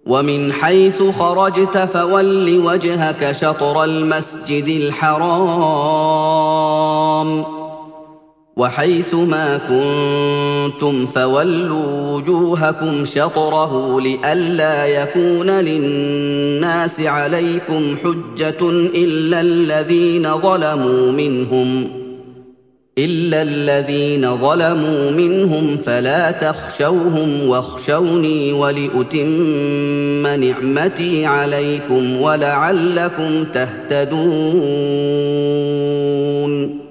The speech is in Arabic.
ومن حيث خرجت فول وجهك شطر المسجد الحرام وحيث ما كنتم فولوا وجوهكم شطره لئلا يكون للناس عليكم حجة إلا الذين ظلموا منهم فلا تخشوهم واخشوني ولأتم نعمتي عليكم ولعلكم تهتدون